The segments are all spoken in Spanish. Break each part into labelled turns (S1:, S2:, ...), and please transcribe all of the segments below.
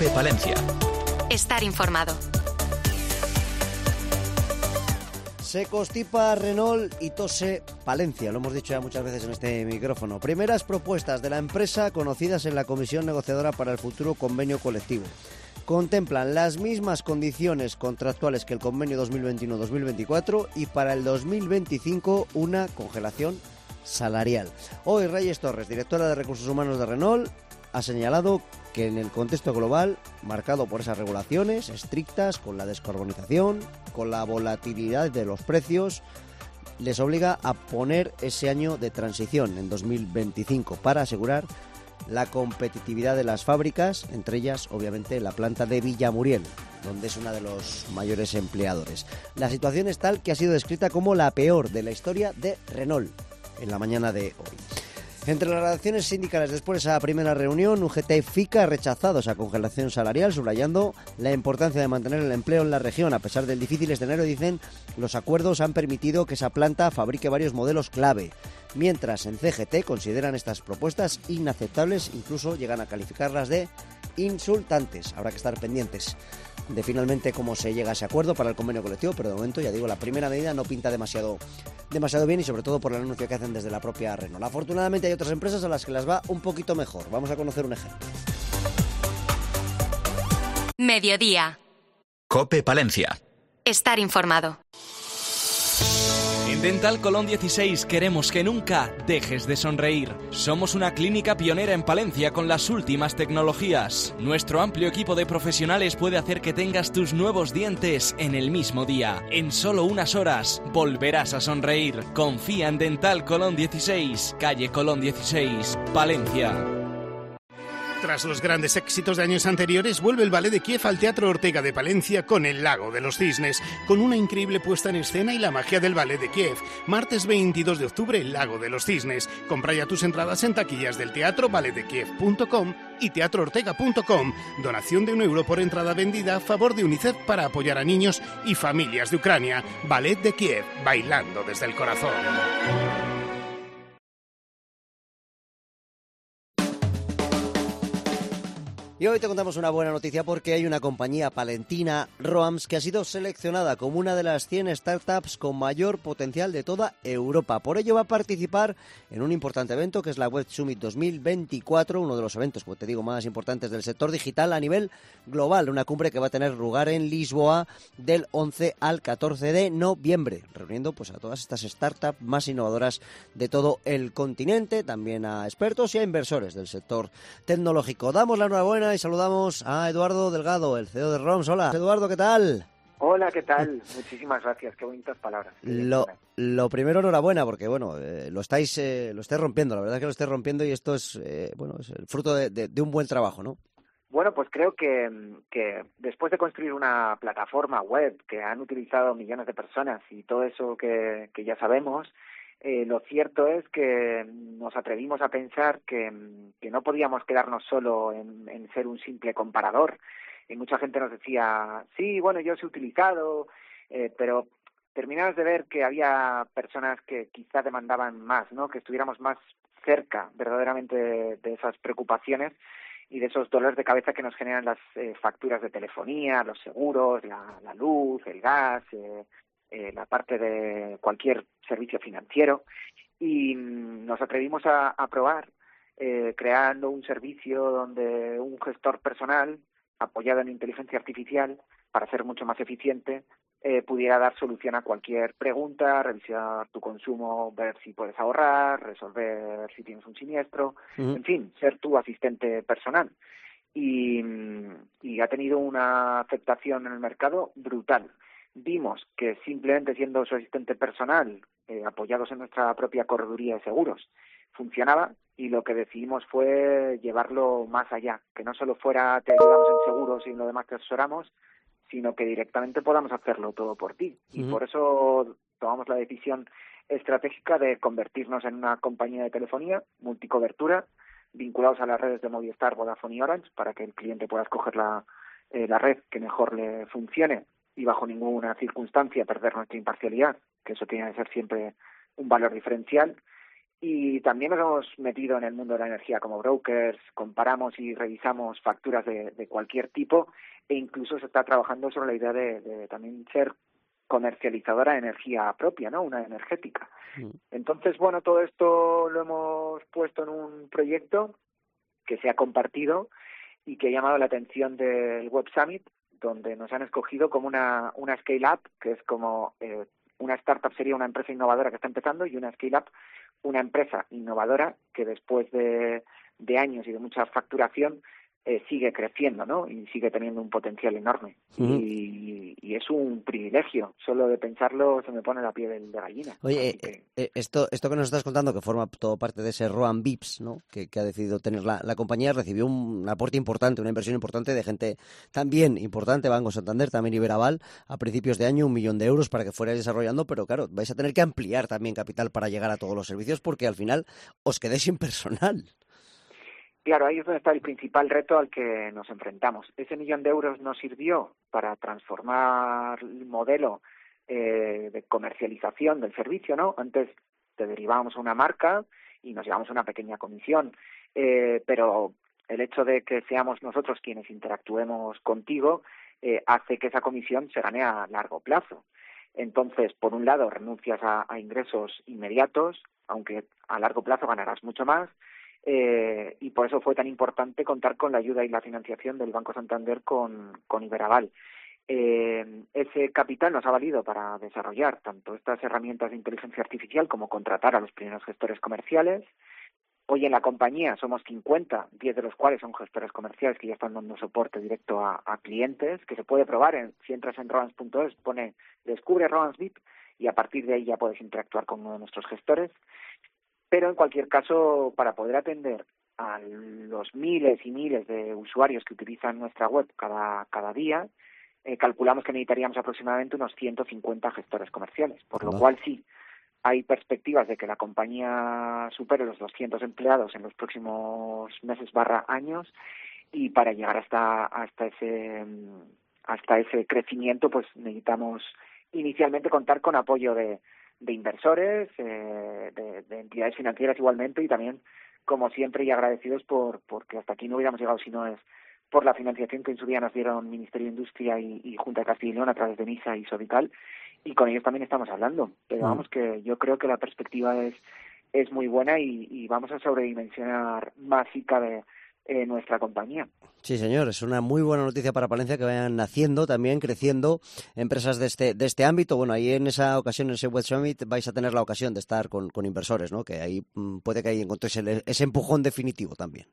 S1: COPE Palencia.
S2: Estar informado.
S3: Se constipa Renault y tose Palencia, lo hemos dicho ya muchas veces en este micrófono. Primeras propuestas de la empresa conocidas en la Comisión Negociadora para el Futuro Convenio Colectivo. Contemplan las mismas condiciones contractuales que el convenio 2021-2024 y para el 2025 una congelación salarial. Hoy Reyes Torres, directora de Recursos Humanos de Renault, ha señalado que en el contexto global, marcado por esas regulaciones estrictas, con la descarbonización, con la volatilidad de los precios, les obliga a poner ese año de transición en 2025 para asegurar la competitividad de las fábricas, entre ellas, obviamente, la planta de Villamuriel, donde es una de los mayores empleadores. La situación es tal que ha sido descrita como la peor de la historia de Renault en la mañana de hoy. Entre las relaciones sindicales después de esa primera reunión, UGT y FICA ha rechazado esa congelación salarial, subrayando la importancia de mantener el empleo en la región. A pesar del difícil escenario, dicen, los acuerdos han permitido que esa planta fabrique varios modelos clave. Mientras en CGT consideran estas propuestas inaceptables, incluso llegan a calificarlas de insultantes. Habrá que estar pendientes de finalmente cómo se llega a ese acuerdo para el convenio colectivo, pero de momento, ya digo, la primera medida no pinta demasiado bien y sobre todo por el anuncio que hacen desde la propia Renault. Afortunadamente hay otras empresas a las que les va un poquito mejor. Vamos a conocer un ejemplo.
S2: Mediodía.
S1: COPE Palencia.
S2: Estar informado.
S4: En Dental Colón 16 queremos que nunca dejes de sonreír. Somos una clínica pionera en Palencia con las últimas tecnologías. Nuestro amplio equipo de profesionales puede hacer que tengas tus nuevos dientes en el mismo día. En solo unas horas volverás a sonreír. Confía en Dental Colón 16, calle Colón 16, Palencia.
S5: Tras los grandes éxitos de años anteriores, vuelve el Ballet de Kiev al Teatro Ortega de Palencia con El Lago de los Cisnes, con una increíble puesta en escena y la magia del Ballet de Kiev. Martes 22 de octubre, El Lago de los Cisnes. Compra ya tus entradas en taquillas del teatro, balletdekiev.com y teatroortega.com. Donación de €1 por entrada vendida a favor de UNICEF para apoyar a niños y familias de Ucrania. Ballet de Kiev, bailando desde el corazón.
S3: Y hoy te contamos una buena noticia porque hay una compañía palentina, Roams, que ha sido seleccionada como una de las 100 startups con mayor potencial de toda Europa. Por ello va a participar en un importante evento que es la Web Summit 2024, uno de los eventos, pues te digo, más importantes del sector digital a nivel global. Una cumbre que va a tener lugar en Lisboa del 11 al 14 de noviembre, reuniendo pues a todas estas startups más innovadoras de todo el continente, también a expertos y a inversores del sector tecnológico. Damos la enhorabuena y saludamos a Eduardo Delgado, el CEO de Roams. Hola, Eduardo, ¿qué tal?
S6: Hola, ¿qué tal? Muchísimas gracias, qué bonitas palabras.
S3: Lo primero, enhorabuena, porque bueno, lo estáis rompiendo, la verdad es que lo estáis rompiendo y esto es es el fruto de un buen trabajo, ¿no?
S6: Bueno, pues creo que después de construir una plataforma web que han utilizado millones de personas y todo eso que ya sabemos, lo cierto es que nos atrevimos a pensar que no podíamos quedarnos solo en ser un simple comparador. Y mucha gente nos decía, sí, bueno, yo os he utilizado, pero terminamos de ver que había personas que quizá demandaban más, ¿no? Que estuviéramos más cerca verdaderamente de esas preocupaciones y de esos dolores de cabeza que nos generan las facturas de telefonía, los seguros, la luz, el gas, la parte de cualquier servicio financiero, y nos atrevimos a probar creando un servicio donde un gestor personal apoyado en inteligencia artificial para ser mucho más eficiente pudiera dar solución a cualquier pregunta, revisar tu consumo, ver si puedes ahorrar, resolver si tienes un siniestro, en fin, ser tu asistente personal. Y ha tenido una aceptación en el mercado brutal. Vimos que simplemente siendo su asistente personal, apoyados en nuestra propia correduría de seguros, funcionaba, y lo que decidimos fue llevarlo más allá, que no solo fuera te ayudamos en seguros y en lo demás te asesoramos, sino que directamente podamos hacerlo todo por ti. Y por eso tomamos la decisión estratégica de convertirnos en una compañía de telefonía multicobertura, vinculados a las redes de Movistar, Vodafone y Orange, para que el cliente pueda escoger la red que mejor le funcione y bajo ninguna circunstancia perder nuestra imparcialidad, que eso tiene que ser siempre un valor diferencial. Y también nos hemos metido en el mundo de la energía como brokers, comparamos y revisamos facturas de cualquier tipo, e incluso se está trabajando sobre la idea de también ser comercializadora de energía propia, ¿no? Una energética. Entonces, bueno, todo esto lo hemos puesto en un proyecto que se ha compartido y que ha llamado la atención del Web Summit, donde nos han escogido como una scale-up, que es como una startup sería una empresa innovadora que está empezando, y una scale-up, una empresa innovadora que después de años y de mucha facturación sigue creciendo, ¿no? Y sigue teniendo un potencial enorme. Y es un privilegio. Solo de pensarlo se me pone la piel de gallina.
S3: Oye, esto que nos estás contando, que forma todo parte de ese Roam Vips, ¿no? Que ha decidido tener la compañía, recibió un aporte importante, una inversión importante de gente también importante, Banco Santander, también Iberaval, a principios de año, 1 millón de euros para que fuerais desarrollando, pero claro, vais a tener que ampliar también capital para llegar a todos los servicios, porque al final os quedéis sin personal.
S6: Claro, ahí es donde está el principal reto al que nos enfrentamos. Ese 1 millón de euros nos sirvió para transformar el modelo de comercialización del servicio, ¿no? Antes te derivábamos a una marca y nos llevamos una pequeña comisión, pero el hecho de que seamos nosotros quienes interactuemos contigo hace que esa comisión se gane a largo plazo. Entonces, por un lado, renuncias a ingresos inmediatos, aunque a largo plazo ganarás mucho más, y por eso fue tan importante contar con la ayuda y la financiación del Banco Santander con Iberaval. Ese capital nos ha valido para desarrollar tanto estas herramientas de inteligencia artificial como contratar a los primeros gestores comerciales. Hoy en la compañía somos 50, 10 de los cuales son gestores comerciales que ya están dando soporte directo a clientes, que se puede probar si entras en roans.es, pone descubre Roans VIP y a partir de ahí ya puedes interactuar con uno de nuestros gestores. Pero en cualquier caso, para poder atender a los miles y miles de usuarios que utilizan nuestra web cada día, calculamos que necesitaríamos aproximadamente unos 150 gestores comerciales, por lo cual sí, hay perspectivas de que la compañía supere los 200 empleados en los próximos meses / años, y para llegar hasta ese crecimiento, pues necesitamos inicialmente contar con apoyo de inversores, de entidades financieras igualmente, y también, como siempre, y agradecidos porque hasta aquí no hubiéramos llegado si no es por la financiación que en su día nos dieron Ministerio de Industria y Junta de Castilla y León a través de NISA y Sodical, y con ellos también estamos hablando. Pero vamos, que yo creo que la perspectiva es muy buena y vamos a sobredimensionar más si cabe nuestra compañía.
S3: Sí, señor, es una muy buena noticia para Palencia que vayan naciendo, también creciendo empresas de este ámbito. Bueno, ahí en esa ocasión, en ese Web Summit, vais a tener la ocasión de estar con inversores, ¿no? Que ahí puede que ahí encontréis ese empujón definitivo también.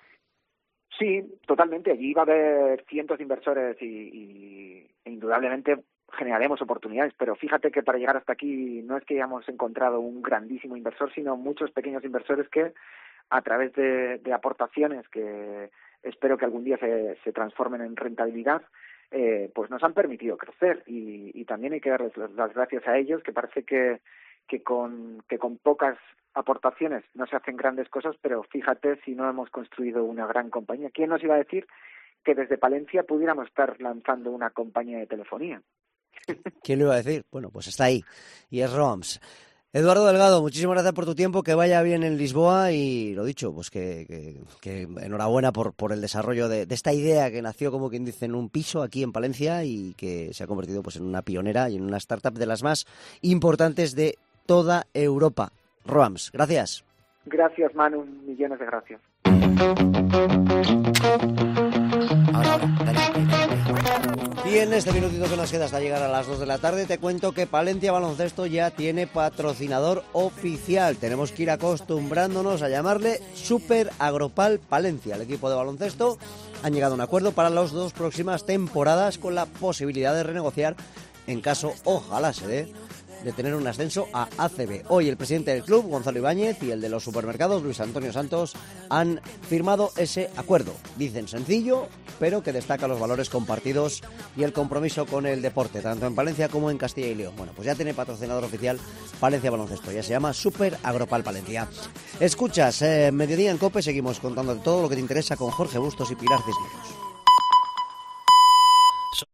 S6: Sí, totalmente. Allí va a haber cientos de inversores e indudablemente generaremos oportunidades, pero fíjate que para llegar hasta aquí no es que hayamos encontrado un grandísimo inversor, sino muchos pequeños inversores que a través de aportaciones que espero que algún día se transformen en rentabilidad, pues nos han permitido crecer y también hay que darles las gracias a ellos, que parece que con pocas aportaciones no se hacen grandes cosas, pero fíjate si no hemos construido una gran compañía. ¿Quién nos iba a decir que desde Palencia pudiéramos estar lanzando una compañía de telefonía?
S3: ¿Quién lo iba a decir? Bueno, pues está ahí, y es Roams. Eduardo Delgado, muchísimas gracias por tu tiempo, que vaya bien en Lisboa y lo dicho, pues que enhorabuena por el desarrollo de esta idea que nació, como quien dice, en un piso aquí en Palencia y que se ha convertido pues en una pionera y en una startup de las más importantes de toda Europa. Roams, gracias.
S6: Gracias, Manu, millones de gracias.
S3: Y en este minutito que nos queda hasta llegar a las 2 de la tarde te cuento que Palencia Baloncesto ya tiene patrocinador oficial. Tenemos que ir acostumbrándonos a llamarle Super Agropal Palencia. El equipo de baloncesto han llegado a un acuerdo para las 2 próximas temporadas con la posibilidad de renegociar en caso, ojalá se dé, de tener un ascenso a ACB. Hoy el presidente del club, Gonzalo Ibáñez, y el de los supermercados, Luis Antonio Santos, han firmado ese acuerdo. Dicen sencillo, pero que destaca los valores compartidos y el compromiso con el deporte, tanto en Palencia como en Castilla y León. Bueno, pues ya tiene patrocinador oficial Palencia Baloncesto, ya se llama Super Agropal Palencia. Escuchas, Mediodía en COPE, seguimos contando todo lo que te interesa con Jorge Bustos y Pilar Cisneros.